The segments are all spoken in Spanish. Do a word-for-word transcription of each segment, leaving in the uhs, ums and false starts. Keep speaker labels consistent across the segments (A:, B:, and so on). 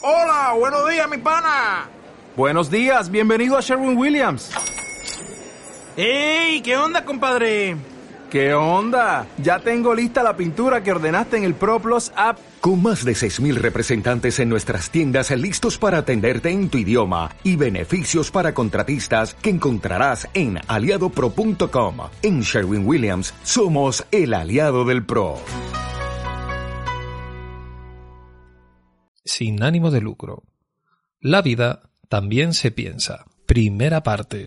A: Hola, buenos días, mi pana.
B: Buenos días, bienvenido a Sherwin-Williams.
A: ¡Ey! ¿Qué onda, compadre?
B: ¿Qué onda? Ya tengo lista la pintura que ordenaste en el ProPlus app.
C: Con más de seis mil representantes en nuestras tiendas listos para atenderte en tu idioma y beneficios para contratistas que encontrarás en aliado pro punto com. En Sherwin-Williams somos el aliado del pro.
D: Sin ánimo de lucro. La vida también se piensa. Primera parte.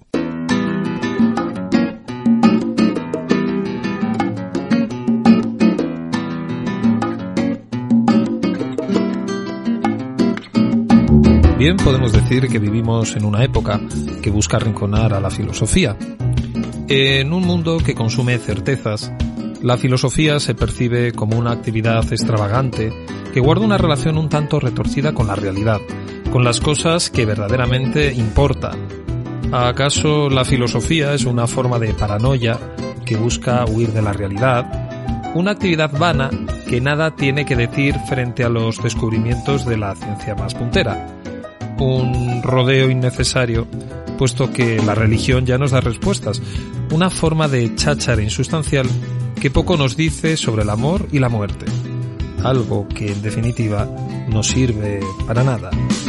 D: Bien, podemos decir que vivimos en una época que busca arrinconar a la filosofía. En un mundo que consume certezas, la filosofía se percibe como una actividad extravagante que guarda una relación un tanto retorcida con la realidad, con las cosas que verdaderamente importan. ¿Acaso la filosofía es una forma de paranoia que busca huir de la realidad? Una actividad vana que nada tiene que decir frente a los descubrimientos de la ciencia más puntera. Un rodeo innecesario, puesto que la religión ya nos da respuestas. Una forma de cháchara insustancial que poco nos dice sobre el amor y la muerte. Algo que, en definitiva, no sirve para nada.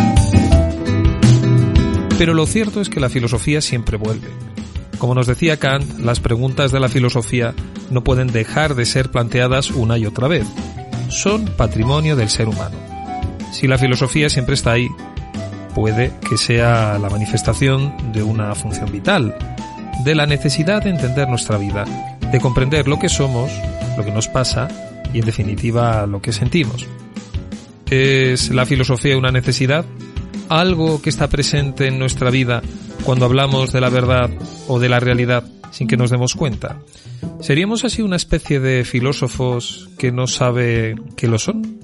D: Pero lo cierto es que la filosofía siempre vuelve. Como nos decía Kant, las preguntas de la filosofía no pueden dejar de ser planteadas una y otra vez. Son patrimonio del ser humano. Si la filosofía siempre está ahí, puede que sea la manifestación de una función vital, de la necesidad de entender nuestra vida, de comprender lo que somos, lo que nos pasa y, en definitiva, lo que sentimos. ¿Es la filosofía una necesidad? ¿Algo que está presente en nuestra vida cuando hablamos de la verdad o de la realidad sin que nos demos cuenta? ¿Seríamos así una especie de filósofos que no sabe que lo son?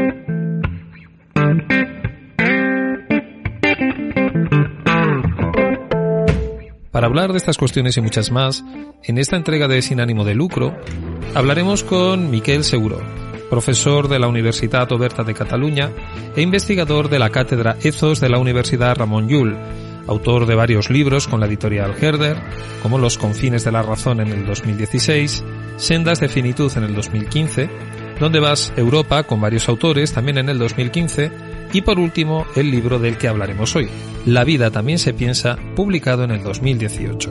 D: Para hablar de estas cuestiones y muchas más, en esta entrega de Sin ánimo de lucro, hablaremos con Miquel Seguró, profesor de la Universitat Oberta de Cataluña e investigador de la Cátedra Ethos de la Universidad Ramon Llull, autor de varios libros con la editorial Herder, como Los confines de la razón en el dos mil dieciséis, Sendas de finitud en el dos mil quince, Dónde vas, Europa, con varios autores, también en el dos mil quince, y por último, el libro del que hablaremos hoy, La vida también se piensa, publicado en el dos mil dieciocho.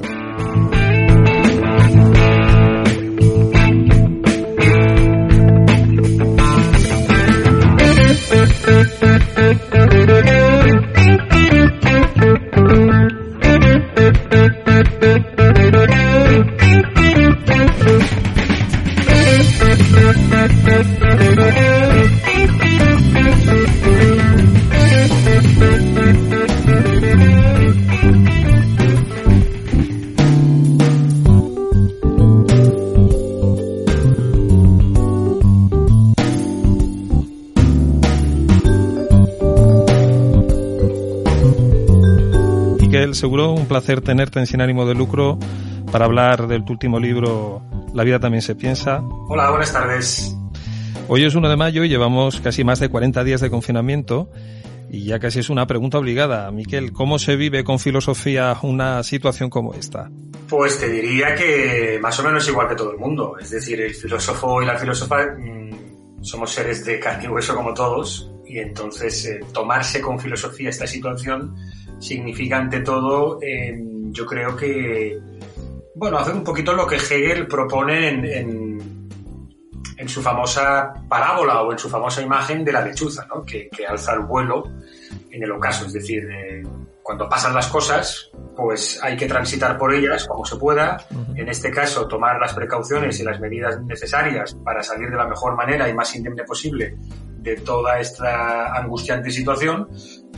D: Seguro, un placer tenerte en Sin ánimo de lucro para hablar del tu último libro, La vida también se piensa.
E: Hola, buenas tardes.
D: Hoy es uno de mayo y llevamos casi más de cuarenta días de confinamiento y ya casi es una pregunta obligada. Miquel, ¿cómo se vive con filosofía una situación como esta?
E: Pues te diría que más o menos igual que todo el mundo. Es decir, el filósofo y la filósofa mmm, somos seres de carne y hueso como todos y entonces eh, tomarse con filosofía esta situación significa ante todo, eh, yo creo que, bueno, hacer un poquito lo que Hegel propone en, en, en su famosa parábola o en su famosa imagen de la lechuza, ¿no? Que, que alza el vuelo en el ocaso, es decir, eh, cuando pasan las cosas, pues hay que transitar por ellas como se pueda, uh-huh. En este caso tomar las precauciones y las medidas necesarias para salir de la mejor manera y más indemne posible de toda esta angustiante situación.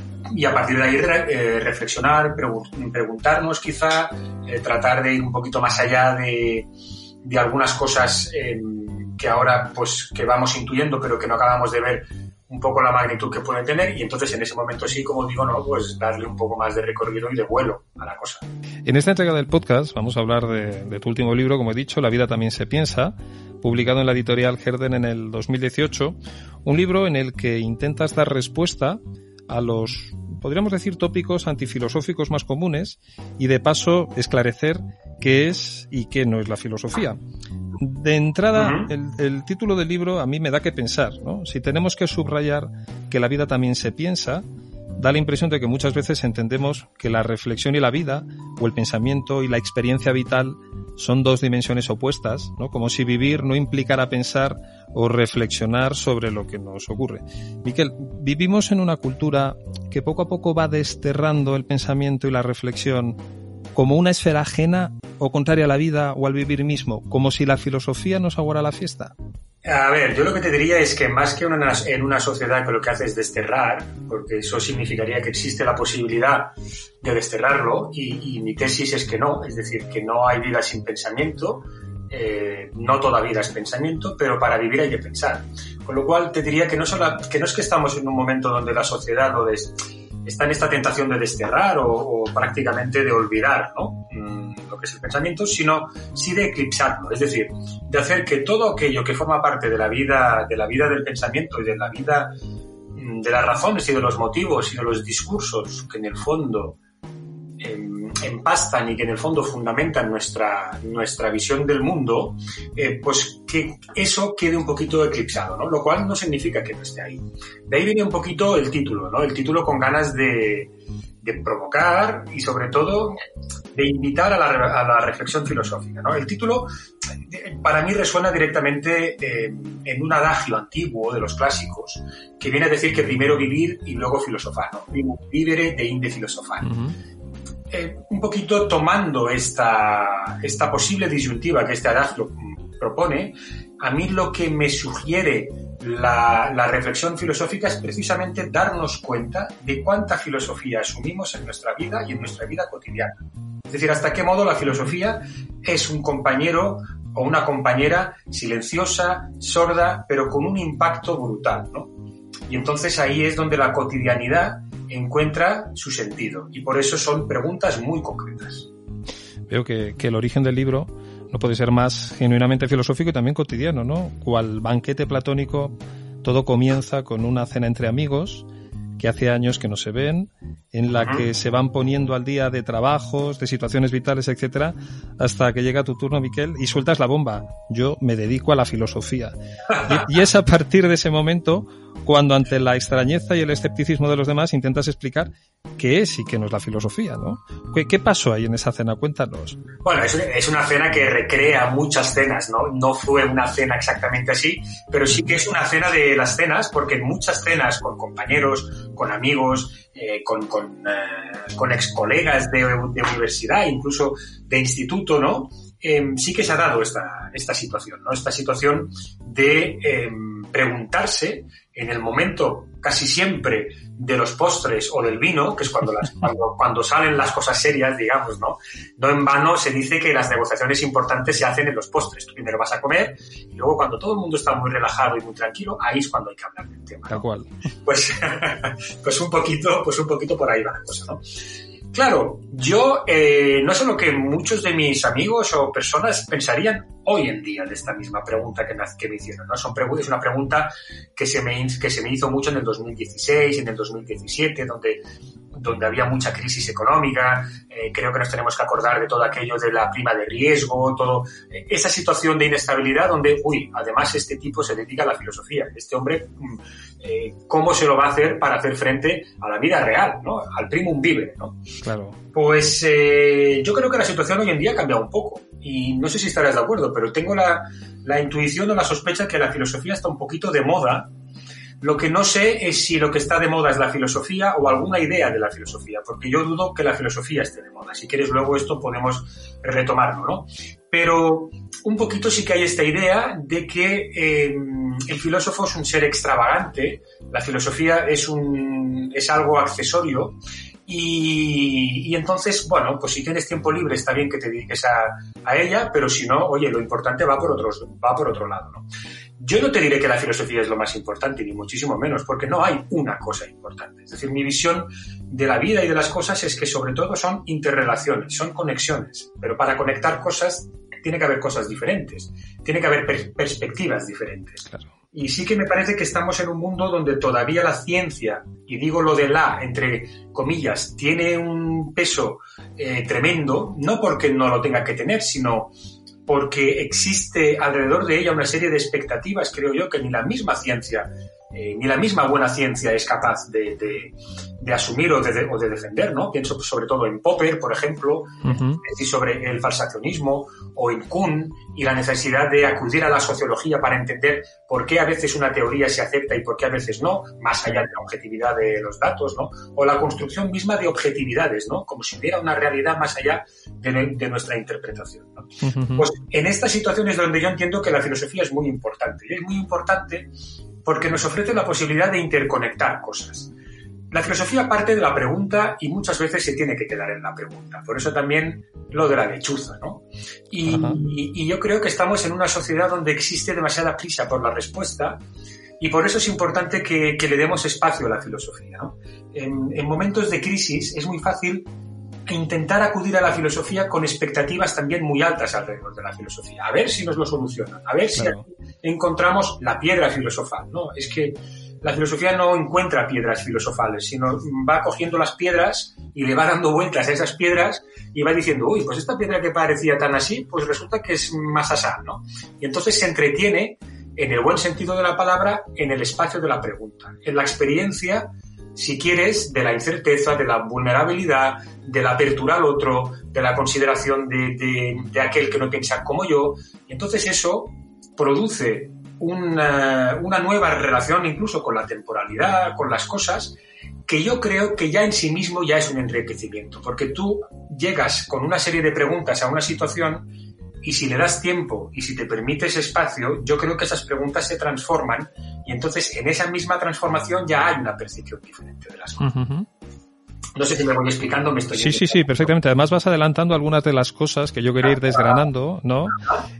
E: Y a partir de ahí eh, reflexionar, pregun- preguntarnos quizá, eh, tratar de ir un poquito más allá de, de algunas cosas eh, que ahora pues que vamos intuyendo pero que no acabamos de ver un poco la magnitud que pueden tener y entonces en ese momento sí, como digo, no, pues darle un poco más de recorrido y de vuelo a la cosa.
D: En esta entrega del podcast vamos a hablar de, de tu último libro, como he dicho, La vida también se piensa, publicado en la editorial Herder en el dos mil dieciocho, un libro en el que intentas dar respuesta a los, podríamos decir, tópicos antifilosóficos más comunes y de paso esclarecer qué es y qué no es la filosofía. De entrada, uh-huh. el, el título del libro a mí me da que pensar, ¿no? Si tenemos que subrayar que la vida también se piensa, da la impresión de que muchas veces entendemos que la reflexión y la vida, o el pensamiento y la experiencia vital, son dos dimensiones opuestas, ¿no? Como si vivir no implicara pensar o reflexionar sobre lo que nos ocurre. Miquel, vivimos en una cultura que poco a poco va desterrando el pensamiento y la reflexión como una esfera ajena o contraria a la vida o al vivir mismo, como si la filosofía nos aguara la fiesta.
E: A ver, yo lo que te diría es que más que una, en una sociedad que lo que hace es desterrar, porque eso significaría que existe la posibilidad de desterrarlo, y, y mi tesis es que no, es decir, que no hay vida sin pensamiento, eh, no toda vida es pensamiento, pero para vivir hay que pensar. Con lo cual te diría que no, solo, que no es que estamos en un momento donde la sociedad lo des, está en esta tentación de desterrar o, o prácticamente de olvidar, ¿no? Mm, lo que es el pensamiento, sino sí de eclipsarlo, es decir, de hacer que todo aquello que forma parte de la vida, de la vida del pensamiento y de la vida de las razones y de los motivos y de los discursos que en el fondo eh, empastan y que en el fondo fundamentan nuestra, nuestra visión del mundo, eh, pues que eso quede un poquito eclipsado, ¿no? Lo cual no significa que no esté ahí. De ahí viene un poquito el título, ¿no? El título con ganas de, de provocar y sobre todo de invitar a la, a la reflexión filosófica, ¿no? El título para mí resuena directamente eh, en un adagio antiguo de los clásicos que viene a decir que primero vivir y luego filosofar, ¿no? Primum vivere e inde filosofar. Uh-huh. Eh, un poquito tomando esta, esta posible disyuntiva que este adagio propone, a mí lo que me sugiere la, la reflexión filosófica es precisamente darnos cuenta de cuánta filosofía asumimos en nuestra vida y en nuestra vida cotidiana. Es decir, hasta qué modo la filosofía es un compañero o una compañera silenciosa, sorda, pero con un impacto brutal, ¿no? Y entonces ahí es donde la cotidianidad encuentra su sentido. Y por eso son preguntas muy concretas.
D: Veo que, que el origen del libro no puede ser más genuinamente filosófico y también cotidiano, ¿no? Cual banquete platónico, todo comienza con una cena entre amigos que hace años que no se ven, en la uh-huh. que se van poniendo al día de trabajos, de situaciones vitales, etcétera, hasta que llega tu turno, Miquel, y sueltas la bomba. Yo me dedico a la filosofía. Y, y es a partir de ese momento cuando, ante la extrañeza y el escepticismo de los demás, intentas explicar qué es y qué no es la filosofía, ¿no? ¿Qué, qué pasó ahí en esa cena? Cuéntanos.
E: Bueno, es, es una cena que recrea muchas cenas, ¿no? No fue una cena exactamente así, pero sí que es una cena de las cenas, porque en muchas cenas con compañeros, con amigos, eh, con, con, eh, con ex colegas de, de universidad, incluso de instituto, ¿no? Eh, sí que se ha dado esta, esta situación, ¿no? Esta situación de eh, preguntarse en el momento casi siempre de los postres o del vino, que es cuando, las, cuando, cuando salen las cosas serias, digamos, ¿no? No en vano se dice que las negociaciones importantes se hacen en los postres. Tú primero vas a comer y luego cuando todo el mundo está muy relajado y muy tranquilo, ahí es cuando hay que hablar del tema, ¿no?
D: Tal cual.
E: Pues, pues un poquito, pues un poquito por ahí va la cosa, ¿no? Claro, yo eh, no sé lo que muchos de mis amigos o personas pensarían hoy en día de esta misma pregunta que me, que me hicieron, ¿no? Son pregu- es una pregunta que se, me, que se me hizo mucho en el dos mil dieciséis, en el dos mil diecisiete, donde, donde había mucha crisis económica. Eh, creo que nos tenemos que acordar de todo aquello de la prima de riesgo, todo eh, esa situación de inestabilidad donde, uy, además este tipo se dedica a la filosofía. Este hombre, eh, ¿cómo se lo va a hacer para hacer frente a la vida real, ¿no? Al primum vivere, ¿no?
D: Claro.
E: Pues eh, yo creo que la situación hoy en día ha cambiado un poco y no sé si estarás de acuerdo, pero tengo la, la intuición o la sospecha que la filosofía está un poquito de moda. Lo que no sé es si lo que está de moda es la filosofía o alguna idea de la filosofía, porque yo dudo que la filosofía esté de moda. Si quieres luego esto podemos retomarlo, ¿no? Pero un poquito sí que hay esta idea de que eh, el filósofo es un ser extravagante, la filosofía es un es algo accesorio. Y, y entonces, bueno, pues si tienes tiempo libre está bien que te dediques a, a ella, pero si no, oye, lo importante va por otros, va por otro lado, ¿no? Yo no te diré que la filosofía es lo más importante, ni muchísimo menos, porque no hay una cosa importante. Es decir, mi visión de la vida y de las cosas es que sobre todo son interrelaciones, son conexiones, pero para conectar cosas tiene que haber cosas diferentes, tiene que haber per- perspectivas diferentes.
D: Claro.
E: Y sí que me parece que estamos en un mundo donde todavía la ciencia, y digo lo de la, entre comillas, tiene un peso eh, tremendo, no porque no lo tenga que tener, sino porque existe alrededor de ella una serie de expectativas, creo yo, que ni la misma ciencia, eh, ni la misma buena ciencia es capaz de, de, de asumir o de, de, o de defender, ¿no? Pienso sobre todo en Popper, por ejemplo, uh-huh. es decir, sobre el falsacionismo, o en Kuhn y la necesidad de acudir a la sociología para entender por qué a veces una teoría se acepta y por qué a veces no, más allá de la objetividad de los datos, ¿no? O la construcción misma de objetividades, ¿no? Como si hubiera una realidad más allá de, de nuestra interpretación, ¿no? Uh-huh. Pues en estas situaciones donde yo entiendo que la filosofía es muy importante. Y es muy importante porque nos ofrece la posibilidad de interconectar cosas. La filosofía parte de la pregunta y muchas veces se tiene que quedar en la pregunta. Por eso también lo de la lechuza, ¿no? Y, y, y yo creo que estamos en una sociedad donde existe demasiada prisa por la respuesta y por eso es importante que, que le demos espacio a la filosofía, ¿no? En, en momentos de crisis es muy fácil intentar acudir a la filosofía con expectativas también muy altas alrededor de la filosofía. A ver si nos lo solucionan, a ver claro. si encontramos la piedra filosofal, ¿no? Es que la filosofía no encuentra piedras filosofales, sino va cogiendo las piedras y le va dando vueltas a esas piedras y va diciendo, uy, pues esta piedra que parecía tan así, pues resulta que es más asá, ¿no? Y entonces se entretiene, en el buen sentido de la palabra, en el espacio de la pregunta, en la experiencia, si quieres, de la incerteza, de la vulnerabilidad, de la apertura al otro, de la consideración de, de, de aquel que no piensa como yo. Y entonces eso produce Una, una nueva relación incluso con la temporalidad, con las cosas, que yo creo que ya en sí mismo ya es un enriquecimiento, porque tú llegas con una serie de preguntas a una situación y si le das tiempo y si te permites espacio, yo creo que esas preguntas se transforman y entonces en esa misma transformación ya hay una percepción diferente de las cosas. Uh-huh. No sé si me voy explicando, me estoy...
D: Sí, sí, sí, perfectamente. Además vas adelantando algunas de las cosas que yo quería ir desgranando, ¿no?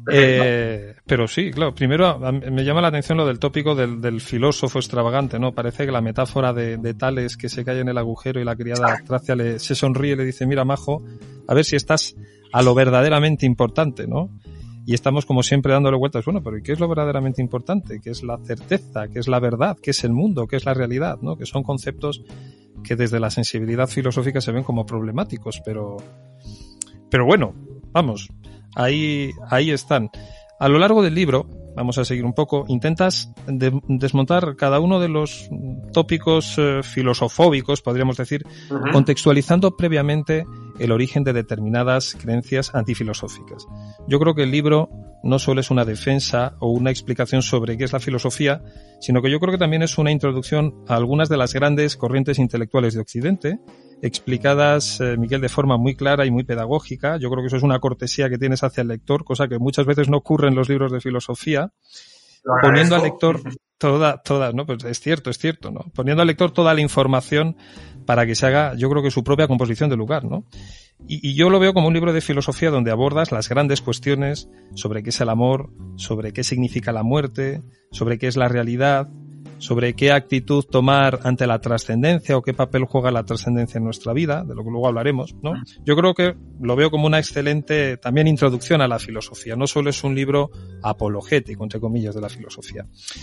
D: Eh, pero sí, claro, primero me llama la atención lo del tópico del, del filósofo extravagante, ¿no? Parece que la metáfora de, de Tales que se cae en el agujero y la criada Tracia le, se sonríe y le dice, mira, majo, a ver si estás a lo verdaderamente importante, ¿no? Y estamos como siempre dándole vueltas, bueno, pero ¿qué es lo verdaderamente importante? ¿Qué es la certeza? ¿Qué es la verdad? ¿Qué es el mundo? ¿Qué es la realidad? ¿No? Que son conceptos que desde la sensibilidad filosófica se ven como problemáticos, pero pero bueno, vamos, ahí ahí están. A lo largo del libro, vamos a seguir un poco, intentas de, desmontar cada uno de los tópicos eh, filosofóbicos, podríamos decir, uh-huh. contextualizando previamente el origen de determinadas creencias antifilosóficas. Yo creo que el libro no solo es una defensa o una explicación sobre qué es la filosofía, sino que yo creo que también es una introducción a algunas de las grandes corrientes intelectuales de Occidente, explicadas, eh, Miguel, de forma muy clara y muy pedagógica. Yo creo que eso es una cortesía que tienes hacia el lector, cosa que muchas veces no ocurre en los libros de filosofía, poniendo al lector toda, toda, ¿no? Pues es cierto, es cierto, ¿no? Poniendo al lector toda la información para que se haga, yo creo que su propia composición de lugar, ¿no? Y, y yo lo veo como un libro de filosofía donde abordas las grandes cuestiones sobre qué es el amor, sobre qué significa la muerte, sobre qué es la realidad, sobre qué actitud tomar ante la trascendencia o qué papel juega la trascendencia en nuestra vida, de lo que luego hablaremos, ¿no? Yo creo que lo veo como una excelente también introducción a la filosofía. No solo es un libro apologético, entre comillas, de la filosofía.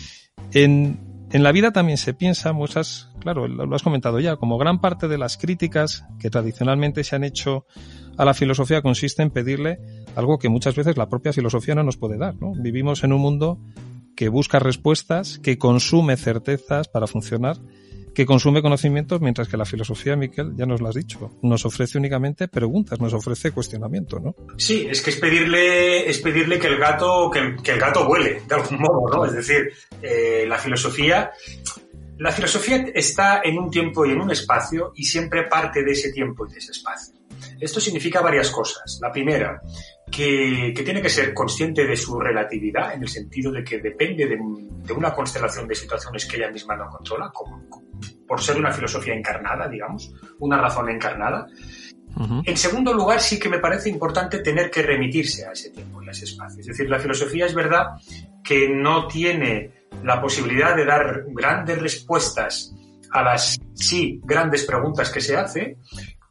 D: En, en la vida también se piensa, muchas, claro, lo has comentado ya, como gran parte de las críticas que tradicionalmente se han hecho a la filosofía consiste en pedirle algo que muchas veces la propia filosofía no nos puede dar, ¿no? Vivimos en un mundo que busca respuestas, que consume certezas para funcionar, que consume conocimientos, mientras que la filosofía, Miquel, ya nos lo has dicho, nos ofrece únicamente preguntas, nos ofrece cuestionamiento, ¿no?
E: Sí, es que es pedirle, es pedirle que el gato, que el, que el gato vuele, de algún modo, ¿no? Es decir, eh, la filosofía, la filosofía está en un tiempo y en un espacio y siempre parte de ese tiempo y de ese espacio. Esto significa varias cosas. La primera, que, que tiene que ser consciente de su relatividad, en el sentido de que depende de, de una constelación de situaciones que ella misma no controla, como, como, por ser una filosofía encarnada, digamos, una razón encarnada. Uh-huh. En segundo lugar, sí que me parece importante tener que remitirse a ese tiempo y a ese espacio. Es decir, la filosofía es verdad que no tiene la posibilidad de dar grandes respuestas a las, sí, grandes preguntas que se hace,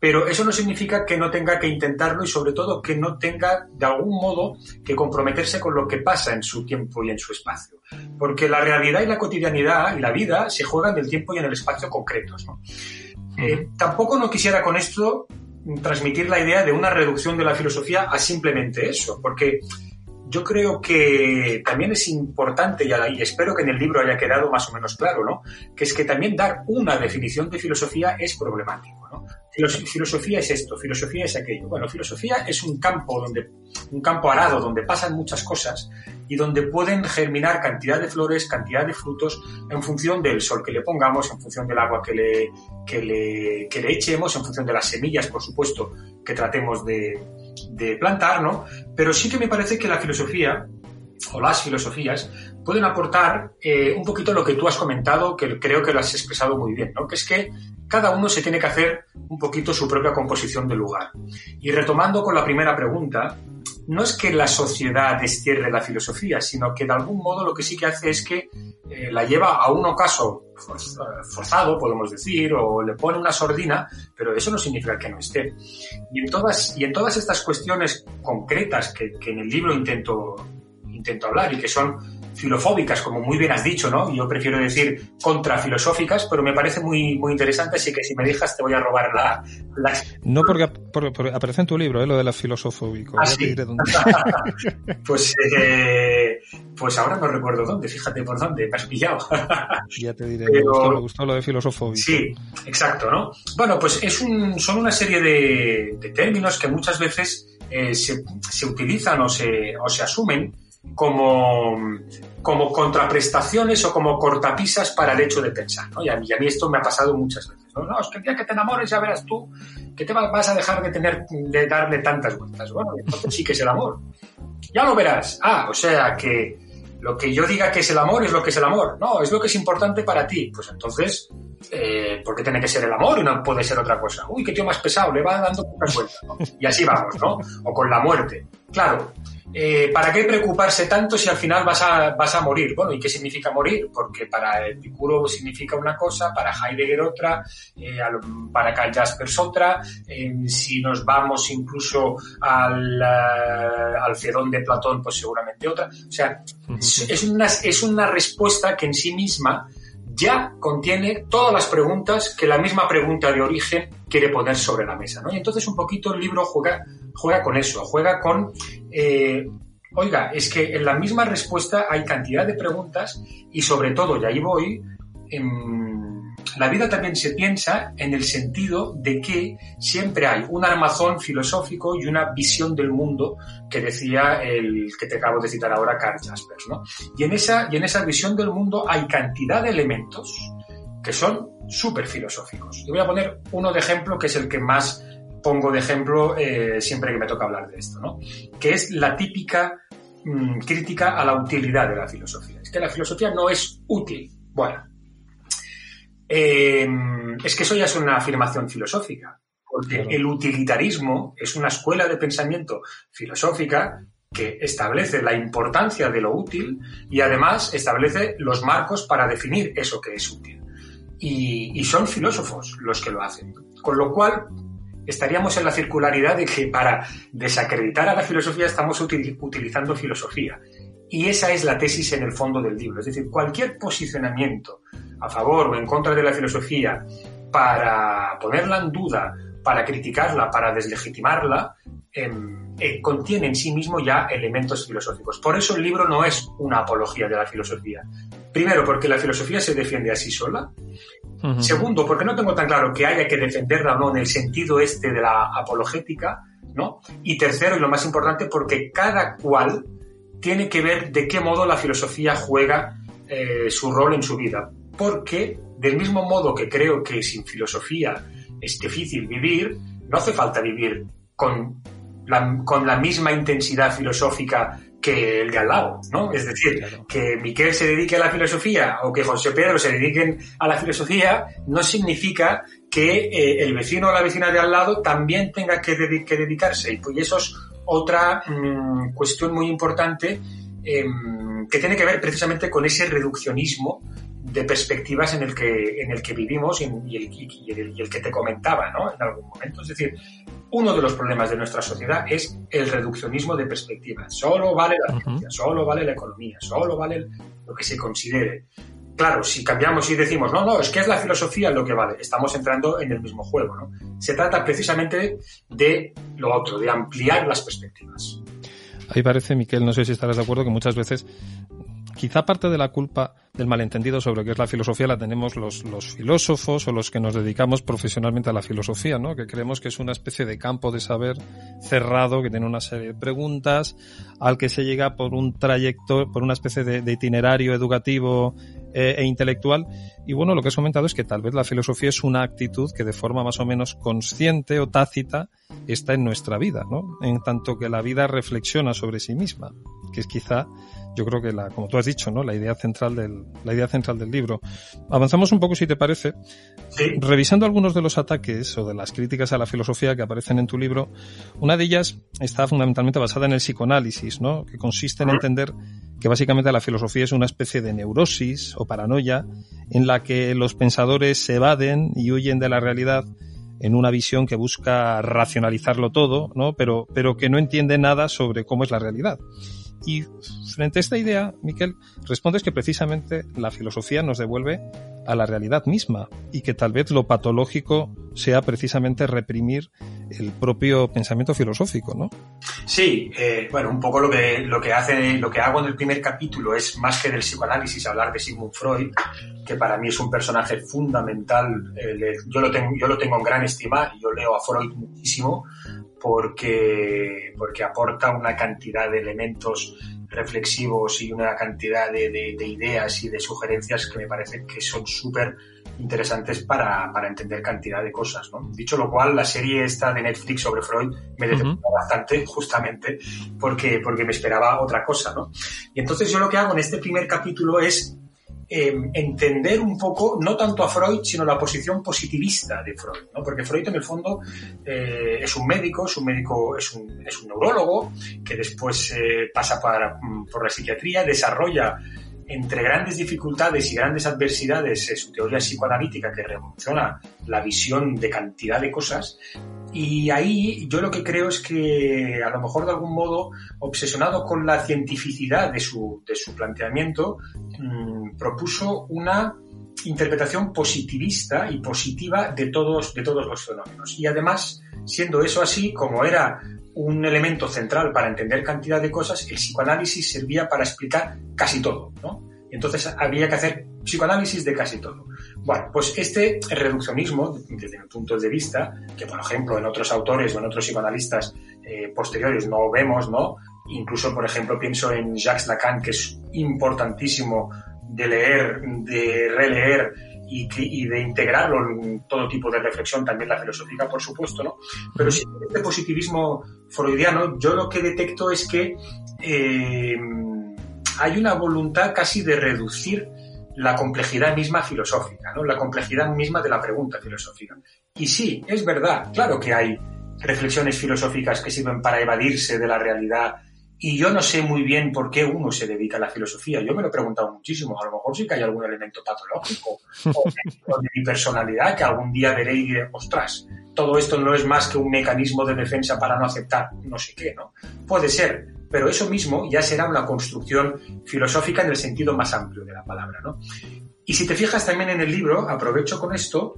E: pero eso no significa que no tenga que intentarlo y sobre todo que no tenga de algún modo que comprometerse con lo que pasa en su tiempo y en su espacio. Porque la realidad y la cotidianidad y la vida se juegan del tiempo y en el espacio concretos, ¿no? Eh, tampoco no quisiera con esto transmitir la idea de una reducción de la filosofía a simplemente eso, porque yo creo que también es importante, y espero que en el libro haya quedado más o menos claro, ¿no?, que es que también dar una definición de filosofía es problemático, ¿no? Filosofía es esto, filosofía es aquello. Bueno, filosofía es un campo donde, un campo arado donde pasan muchas cosas y donde pueden germinar cantidad de flores, cantidad de frutos en función del sol que le pongamos, en función del agua que le, que le, que le echemos, en función de las semillas, por supuesto, que tratemos de, de plantar, ¿no? Pero sí que me parece que la filosofía o las filosofías pueden aportar eh, un poquito lo que tú has comentado, que creo que lo has expresado muy bien, ¿no? Que es que cada uno se tiene que hacer un poquito su propia composición del lugar. Y retomando con la primera pregunta, no es que la sociedad destierre la filosofía, sino que de algún modo lo que sí que hace es que eh, la lleva a un ocaso forzado, podemos decir, o le pone una sordina, pero eso no significa que no esté. Y en todas, y en todas estas cuestiones concretas que, que en el libro intento, intento hablar y que son filofóbicas, como muy bien has dicho, ¿no? Yo prefiero decir contrafilosóficas, pero me parece muy, muy interesante, así que si me dejas te voy a robar la... la...
D: No, porque, porque, porque aparece en tu libro, ¿eh? Lo de la filosofóbico.
E: ¿Ah,
D: ya
E: sí?
D: te diré dónde.
E: pues, eh, pues ahora no recuerdo dónde, fíjate por dónde, me has pillado.
D: Ya te diré,
E: pero...
D: me, gustó, me gustó lo de filosofóbico.
E: Sí, exacto, ¿no? Bueno, pues es un, son una serie de, de términos que muchas veces eh, se, se utilizan o se, o se asumen como, como contraprestaciones o como cortapisas para el hecho de pensar, ¿no? Y a mí, y a mí esto me ha pasado muchas veces, ¿no? No, es que el día que te enamores ya verás tú que te vas a dejar de tener, de darle tantas vueltas. Bueno, entonces sí que es el amor. Ya lo verás. Ah, o sea que lo que yo diga que es el amor es lo que es el amor. No, es lo que es importante para ti. Pues entonces, eh, ¿por qué tiene que ser el amor y no puede ser otra cosa? Uy, qué tío más pesado, le va dando pocas vueltas, ¿no? Y así vamos, ¿no? O con la muerte. Claro. Eh, ¿Para qué preocuparse tanto si al final vas a, vas a morir? Bueno, ¿y qué significa morir? Porque para Epicuro significa una cosa, para Heidegger otra, eh, para Karl Jaspers otra, eh, si nos vamos incluso al, uh, al Fedón de Platón, pues seguramente otra. O sea, es, es, una, es una respuesta que en sí misma ya contiene todas las preguntas que la misma pregunta de origen quiere poner sobre la mesa, ¿no? Y entonces un poquito el libro juega, juega con eso, juega con, eh, oiga, es que en la misma respuesta hay cantidad de preguntas y sobre todo, y ahí voy, en, la vida también se piensa en el sentido de que siempre hay un armazón filosófico y una visión del mundo que decía el que te acabo de citar ahora, Karl Jaspers, ¿no? Y en esa, y en esa visión del mundo hay cantidad de elementos que son súper filosóficos. Te voy a poner uno de ejemplo que es el que más pongo de ejemplo eh, siempre que me toca hablar de esto, ¿no? Que es la típica mmm, crítica a la utilidad de la filosofía. Es que la filosofía no es útil. Bueno, eh, es que eso ya es una afirmación filosófica, porque claro, el utilitarismo es una escuela de pensamiento filosófica que establece la importancia de lo útil y además establece los marcos para definir eso que es útil. Y, y son filósofos los que lo hacen. Con lo cual, estaríamos en la circularidad de que para desacreditar a la filosofía estamos util, utilizando filosofía. Y esa es la tesis en el fondo del libro. Es decir, cualquier posicionamiento a favor o en contra de la filosofía para ponerla en duda, para criticarla, para deslegitimarla, eh, eh, contiene en sí mismo ya elementos filosóficos. Por eso el libro no es una apología de la filosofía. Primero, porque la filosofía se defiende así sola. Uh-huh. Segundo, porque no tengo tan claro que haya que defenderla o no en el sentido este de la apologética, ¿no? Y tercero, y lo más importante, porque cada cual tiene que ver de qué modo la filosofía juega eh, su rol en su vida. Porque, del mismo modo que creo que sin filosofía es difícil vivir, no hace falta vivir con la, con la misma intensidad filosófica que el de al lado, ¿no? Es decir, claro, que Miquel se dedique a la filosofía o que José Pedro se dediquen a la filosofía no significa que eh, el vecino o la vecina de al lado también tenga que, de- que dedicarse. Y pues eso es otra mmm, cuestión muy importante eh, que tiene que ver precisamente con ese reduccionismo de perspectivas en el que, en el que vivimos y, y, el, y, el, y el que te comentaba, ¿no? En algún momento. Es decir, uno de los problemas de nuestra sociedad es el reduccionismo de perspectivas. Solo vale la ciencia, solo vale la economía, solo vale lo que se considere. Claro, si cambiamos y decimos, no, no, es que es la filosofía lo que vale, estamos entrando en el mismo juego, ¿no? Se trata precisamente de lo otro, de ampliar las perspectivas.
D: Ahí parece, Miquel, no sé si estarás de acuerdo, que muchas veces quizá parte de la culpa del malentendido sobre qué es la filosofía la tenemos los, los filósofos o los que nos dedicamos profesionalmente a la filosofía, ¿no? Que creemos que es una especie de campo de saber cerrado, que tiene una serie de preguntas, al que se llega por un trayecto, por una especie de, de itinerario educativo eh, e intelectual. Y bueno, lo que has comentado es que tal vez la filosofía es una actitud que de forma más o menos consciente o tácita está en nuestra vida, ¿no? En tanto que la vida reflexiona sobre sí misma, que es quizá, yo creo que la, como tú has dicho, ¿no? La idea central del, la idea central del libro. Avanzamos un poco, si te parece.
E: Sí.
D: Revisando algunos de los ataques o de las críticas a la filosofía que aparecen en tu libro, una de ellas está fundamentalmente basada en el psicoanálisis, ¿no? Que consiste en entender que básicamente la filosofía es una especie de neurosis o paranoia en la que los pensadores se evaden y huyen de la realidad en una visión que busca racionalizarlo todo, ¿no? Pero, pero que no entiende nada sobre cómo es la realidad. Y frente a esta idea, Miquel, respondes que precisamente la filosofía nos devuelve a la realidad misma y que tal vez lo patológico sea precisamente reprimir el propio pensamiento filosófico, ¿no?
E: Sí, eh, bueno, un poco lo que, lo que hace, lo que hago en el primer capítulo es, más que del psicoanálisis, hablar de Sigmund Freud, que para mí es un personaje fundamental. Eh, yo lo tengo, yo lo tengo en gran estima, y yo leo a Freud muchísimo, porque, porque aporta una cantidad de elementos reflexivos y una cantidad de, de, de ideas y de sugerencias que me parecen que son súper interesantes para, para entender cantidad de cosas, ¿no? Dicho lo cual, la serie esta de Netflix sobre Freud me decepcionó uh-huh. bastante, justamente porque, porque me esperaba otra cosa, ¿no? Y entonces yo lo que hago en este primer capítulo es Eh, entender un poco, no tanto a Freud, sino la posición positivista de Freud, ¿no? Porque Freud, en el fondo, eh, es un médico, es un médico, es un, es un neurólogo que después eh, pasa para, por la psiquiatría, desarrolla entre grandes dificultades y grandes adversidades eh, su teoría psicoanalítica que revoluciona la visión de cantidad de cosas. Y ahí yo lo que creo es que, a lo mejor de algún modo, obsesionado con la cientificidad de su, de su planteamiento, mmm, propuso una interpretación positivista y positiva de todos, de todos los fenómenos. Y además, siendo eso así, como era un elemento central para entender cantidad de cosas, el psicoanálisis servía para explicar casi todo, ¿no? Entonces había que hacer psicoanálisis de casi todo. Bueno, pues este reduccionismo, desde mi punto de vista, que por ejemplo en otros autores o en otros psicoanalistas eh, posteriores no vemos, ¿no? Incluso, por ejemplo, pienso en Jacques Lacan, que es importantísimo de leer, de releer y, y de integrarlo en todo tipo de reflexión, también la filosófica, por supuesto, ¿no? Pero sí, este positivismo freudiano, yo lo que detecto es que eh, hay una voluntad casi de reducir la complejidad misma filosófica, ¿no? La complejidad misma de la pregunta filosófica. Y sí, es verdad, claro que hay reflexiones filosóficas que sirven para evadirse de la realidad, y yo no sé muy bien por qué uno se dedica a la filosofía. Yo me lo he preguntado muchísimo. A lo mejor sí que hay algún elemento patológico o de mi personalidad que algún día veré y diré, ostras, todo esto no es más que un mecanismo de defensa para no aceptar no sé qué, ¿no? Puede ser, pero eso mismo ya será una construcción filosófica en el sentido más amplio de la palabra, ¿no? Y si te fijas también en el libro, aprovecho con esto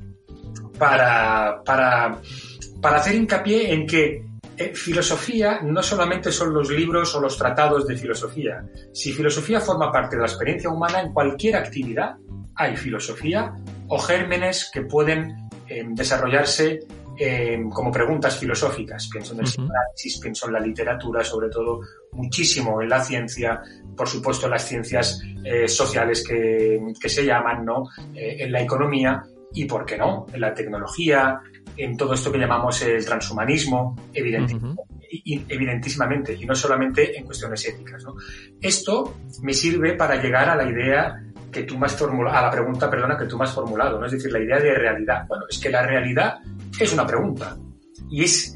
E: para, para, para hacer hincapié en que Eh, filosofía no solamente son los libros o los tratados de filosofía. Si filosofía forma parte de la experiencia humana, en cualquier actividad hay filosofía o gérmenes que pueden eh, desarrollarse eh, como preguntas filosóficas. Pienso en el psicoanálisis, pienso en la literatura, sobre todo muchísimo en la ciencia, por supuesto en las ciencias eh, sociales que, que se llaman, ¿no? Eh, en la economía y, ¿por qué no?, en la tecnología, en todo esto que llamamos el transhumanismo, evidentísimamente, uh-huh. y, evidentísimamente, y no solamente en cuestiones éticas, ¿no? Esto me sirve para llegar a la idea que tú me has formulado, a la pregunta, perdona, que tú me has formulado, ¿no? Es decir, la idea de realidad. Bueno, es que la realidad es una pregunta, y es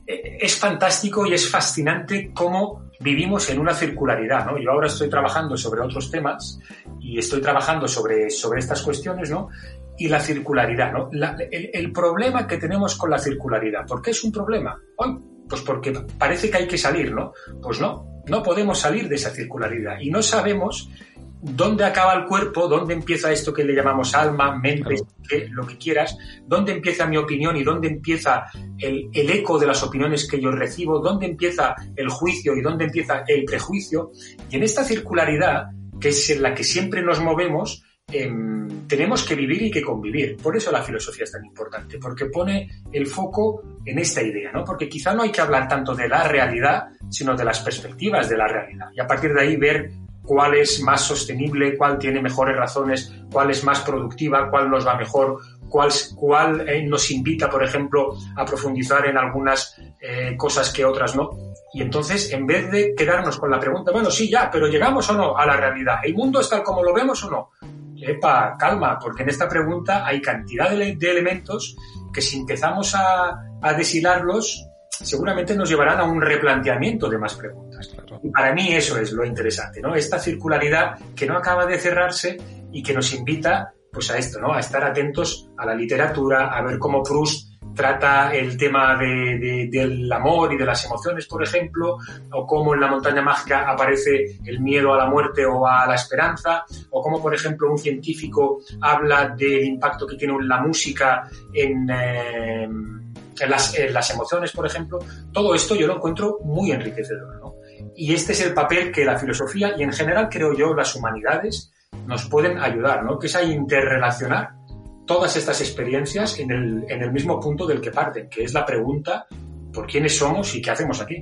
E: es fantástico y es fascinante cómo vivimos en una circularidad, ¿no? Yo ahora estoy trabajando sobre otros temas y estoy trabajando sobre, sobre estas cuestiones, ¿no? Y la circularidad, ¿no? La, el, el problema que tenemos con la circularidad. ¿Por qué es un problema? Bueno, pues porque parece que hay que salir, ¿no? Pues no, no podemos salir de esa circularidad y no sabemos dónde acaba el cuerpo, dónde empieza esto que le llamamos alma, mente, claro. que, lo que quieras, dónde empieza mi opinión y dónde empieza el, el eco de las opiniones que yo recibo, dónde empieza el juicio y dónde empieza el prejuicio. Y en esta circularidad, que es en la que siempre nos movemos, eh, tenemos que vivir y que convivir. Por eso la filosofía es tan importante, porque pone el foco en esta idea, ¿no? Porque quizá no hay que hablar tanto de la realidad, sino de las perspectivas de la realidad. Y a partir de ahí ver cuál es más sostenible, cuál tiene mejores razones, cuál es más productiva, cuál nos va mejor, cuál, cuál eh, nos invita, por ejemplo, a profundizar en algunas eh, cosas que otras no. Y entonces, en vez de quedarnos con la pregunta, bueno, sí, ya, pero ¿llegamos o no a la realidad? ¿El mundo es tal como lo vemos o no? Epa, calma, porque en esta pregunta hay cantidad de, de elementos que si empezamos a, a deshilarlos, seguramente nos llevarán a un replanteamiento de más preguntas. Claro. Y para mí eso es lo interesante, ¿no? Esta circularidad que no acaba de cerrarse y que nos invita, pues, a esto, ¿no? A estar atentos a la literatura, a ver cómo Proust trata el tema de, de, del amor y de las emociones, por ejemplo, o cómo en La montaña mágica aparece el miedo a la muerte o a la esperanza, o cómo, por ejemplo, un científico habla del impacto que tiene la música en... Eh, En las, en las emociones, por ejemplo. Todo esto yo lo encuentro muy enriquecedor, ¿no? Y este es el papel que la filosofía y en general, creo yo, las humanidades nos pueden ayudar, ¿no? Que es a interrelacionar todas estas experiencias en el, en el mismo punto del que parten, que es la pregunta por quiénes somos y qué hacemos aquí.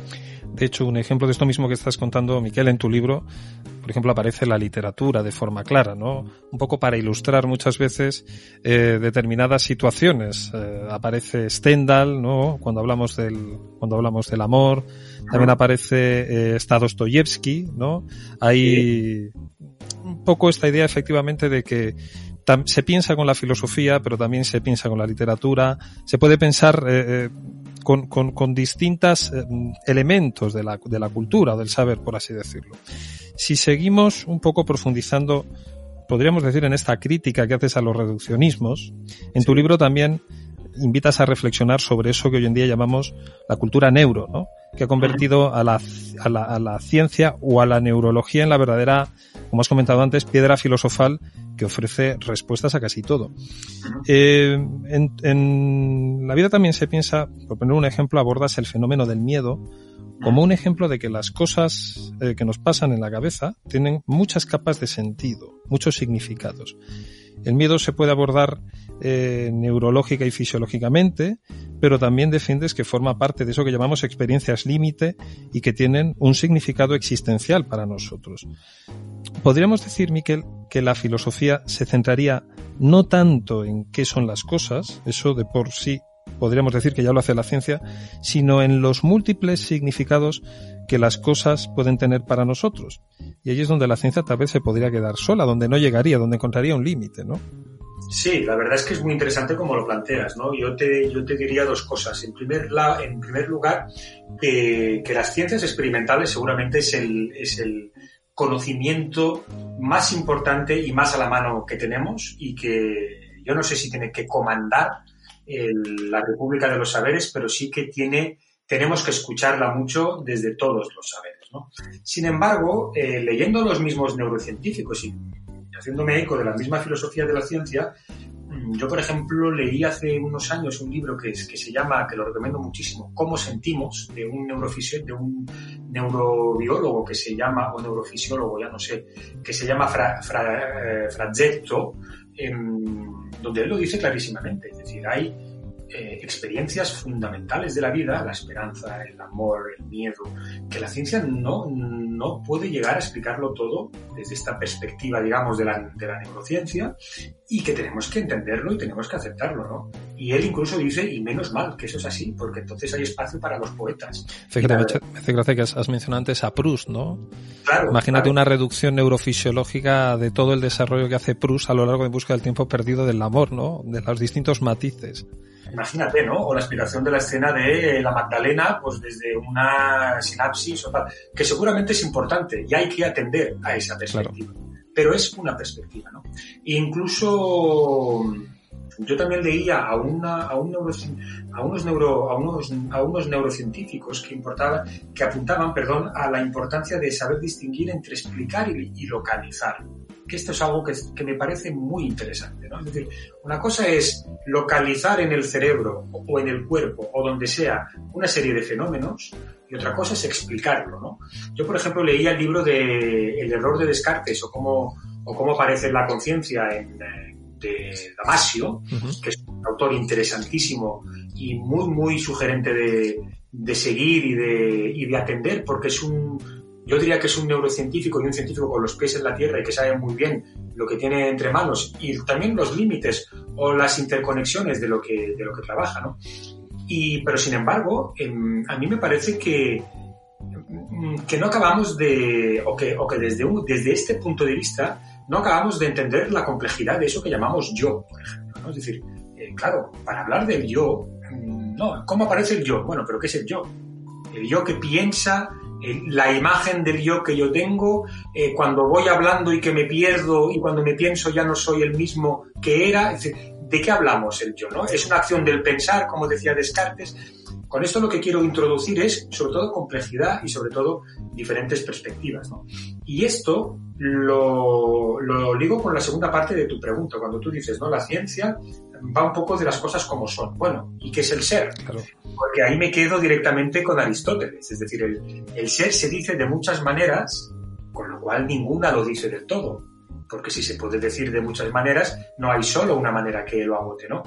D: De hecho, un ejemplo de esto mismo que estás contando, Miquel, en tu libro, por ejemplo, aparece la literatura de forma clara, ¿no? Un poco para ilustrar muchas veces eh, determinadas situaciones. Eh, aparece Stendhal, ¿no? Cuando hablamos del, cuando hablamos del amor. También aparece eh, está Dostoyevsky, ¿no? Hay un poco esta idea, efectivamente, de que tam- se piensa con la filosofía, pero también se piensa con la literatura. Se puede pensar eh, eh, Con, con, con distintos eh, elementos de la, de la cultura o del saber, por así decirlo. Si seguimos un poco profundizando, podríamos decir, en esta crítica que haces a los reduccionismos, en tu libro también invitas a reflexionar sobre eso que hoy en día llamamos la cultura neuro, ¿no? Que ha convertido a la, a la, a la ciencia o a la neurología en la verdadera, como has comentado antes, piedra filosofal que ofrece respuestas a casi todo. Eh, en, en la vida también se piensa, por poner un ejemplo, abordas el fenómeno del miedo como un ejemplo de que las cosas eh, que nos pasan en la cabeza tienen muchas capas de sentido, muchos significados. El miedo se puede abordar eh, neurológica y fisiológicamente, pero también defiendes que forma parte de eso que llamamos experiencias límite y que tienen un significado existencial para nosotros. Podríamos decir, Miquel, que la filosofía se centraría no tanto en qué son las cosas, eso de por sí podríamos decir que ya lo hace la ciencia, sino en los múltiples significados que las cosas pueden tener para nosotros. Y ahí es donde la ciencia tal vez se podría quedar sola, donde no llegaría, donde encontraría un límite, ¿no?
E: Sí, la verdad es que es muy interesante como lo planteas, ¿no? Yo te, yo te diría dos cosas. En primer, la, en primer lugar, eh, que las ciencias experimentales seguramente es el, es el conocimiento más importante y más a la mano que tenemos y que yo no sé si tiene que comandar el, la República de los Saberes, pero sí que tiene, tenemos que escucharla mucho desde todos los saberes, ¿no? Sin embargo, eh, leyendo los mismos neurocientíficos y haciéndome eco de la misma filosofía de la ciencia, yo, por ejemplo, leí hace unos años un libro que, que se llama, que lo recomiendo muchísimo, Cómo sentimos, de un neurofisio, de un neurobiólogo que se llama, o neurofisiólogo, ya no sé, que se llama Fra, Fra, eh, Frazzetto, eh, donde él lo dice clarísimamente. Es decir, hay eh, experiencias fundamentales de la vida, la esperanza, el amor, el miedo, que la ciencia no, no puede llegar a explicarlo todo desde esta perspectiva, digamos, de la, de la neurociencia, y que tenemos que entenderlo y tenemos que aceptarlo, ¿no? Y él incluso dice, y menos mal que eso es así, porque entonces hay espacio para los poetas.
D: Fíjate, me, me hace gracia que has, has mencionado antes a Proust, ¿no?
E: Claro.
D: Imagínate
E: claro.
D: Una reducción neurofisiológica de todo el desarrollo que hace Proust a lo largo de Busca del tiempo perdido del amor, ¿no? De los distintos matices.
E: Imagínate, ¿no? O la explicación de la escena de la Magdalena, pues desde una sinapsis o tal, que seguramente es importante y hay que atender a esa perspectiva. Claro. Pero es una perspectiva, ¿no? E incluso yo también leía a una a, un neuro, a unos neuro a unos a unos neurocientíficos que importaba, que apuntaban, perdón, a la importancia de saber distinguir entre explicar y, y localizar. Que esto es algo que, que me parece muy interesante, ¿no? Es decir, una cosa es localizar en el cerebro o en el cuerpo o donde sea una serie de fenómenos y otra cosa es explicarlo, ¿no? Yo, por ejemplo, leía el libro de El error de Descartes o cómo, o cómo aparece la conciencia en, de Damasio, uh-huh. que es un autor interesantísimo y muy, muy sugerente de, de seguir y de, y de atender, porque es un... Yo diría que es un neurocientífico y un científico con los pies en la tierra y que sabe muy bien lo que tiene entre manos y también los límites o las interconexiones de lo que, de lo que trabaja, ¿no? Y, pero sin embargo, eh, a mí me parece que, que no acabamos de, o que, o que desde, un, desde este punto de vista no acabamos de entender la complejidad de eso que llamamos yo, por ejemplo, ¿no? Es decir, eh, claro, para hablar del yo, no, ¿cómo aparece el yo? Bueno, pero ¿qué es el yo? El yo que piensa, la imagen del yo que yo tengo, eh, cuando voy hablando y que me pierdo y cuando me pienso ya no soy el mismo que era. Es decir, ¿de qué hablamos el yo, no? Es una acción del pensar, como decía Descartes. Con esto lo que quiero introducir es, sobre todo, complejidad y, sobre todo, diferentes perspectivas, ¿no? Y esto lo, lo ligo con la segunda parte de tu pregunta, cuando tú dices, ¿no? La ciencia va un poco de las cosas como son. Bueno, ¿y qué es el ser? Claro. Porque ahí me quedo directamente con Aristóteles. Es decir, el, el ser se dice de muchas maneras, con lo cual ninguna lo dice del todo. Porque si se puede decir de muchas maneras, no hay solo una manera que lo agote, ¿no?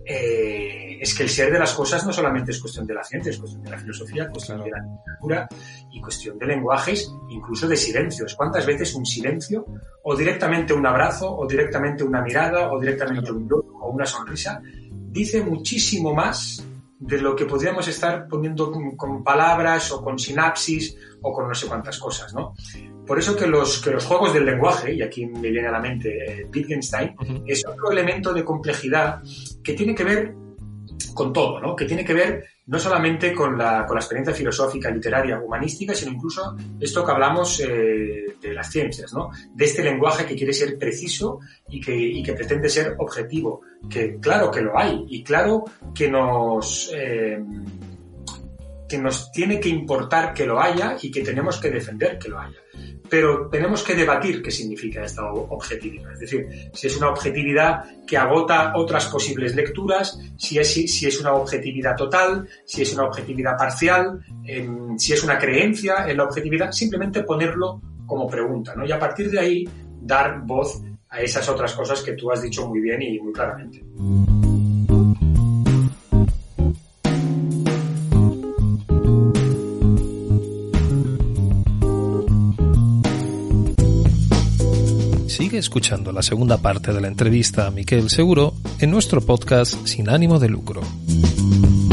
E: Eh, es que el ser de las cosas no solamente es cuestión de la ciencia, es cuestión de la filosofía, cuestión de la literatura y cuestión de lenguajes, incluso de silencios. ¿Cuántas veces un silencio, o directamente un abrazo, o directamente una mirada, o directamente un look, o una sonrisa, dice muchísimo más de lo que podríamos estar poniendo con, con palabras, o con sinapsis, o con no sé cuántas cosas, ¿no? Por eso que los, que los juegos del lenguaje, y aquí me viene a la mente eh, Wittgenstein, uh-huh. es otro elemento de complejidad que tiene que ver con todo, ¿no? Que tiene que ver no solamente con la, con la experiencia filosófica, literaria, humanística, sino incluso esto que hablamos eh, de las ciencias, ¿no? De este lenguaje que quiere ser preciso y que, y que pretende ser objetivo. Que claro que lo hay, y claro que nos... Eh, que nos tiene que importar que lo haya y que tenemos que defender que lo haya. Pero tenemos que debatir qué significa esta objetividad. Es decir, si es una objetividad que agota otras posibles lecturas, si es, si es una objetividad total, si es una objetividad parcial, eh, si es una creencia en la objetividad, simplemente ponerlo como pregunta, ¿no? Y a partir de ahí dar voz a esas otras cosas que tú has dicho muy bien y muy claramente.
D: Sigue escuchando la segunda parte de la entrevista a Miquel Seguro en nuestro podcast Sin ánimo de lucro.